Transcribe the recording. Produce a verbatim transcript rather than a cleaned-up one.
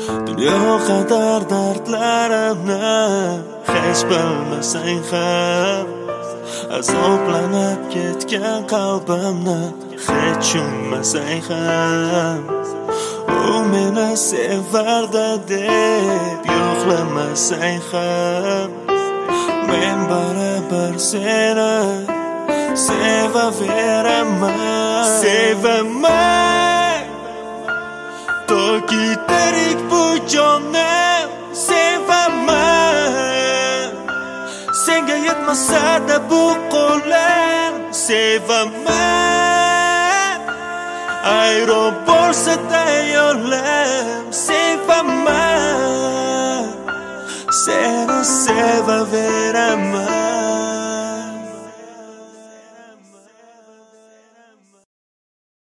Dunyo qadar dardlarimni hech bilmasang ham, azoblanib ketgan qalbimni hech tushunmasang ham, u meni sevardi deb yo'qlamasang ham, men baribir seni sevaveraman, sevaman toki tirik bu jonni sevaman. Senga yetmasa-da bu qo'llar sevaman, ayron bo'lsa-da yo'llar sevaman, seni sevaveraman.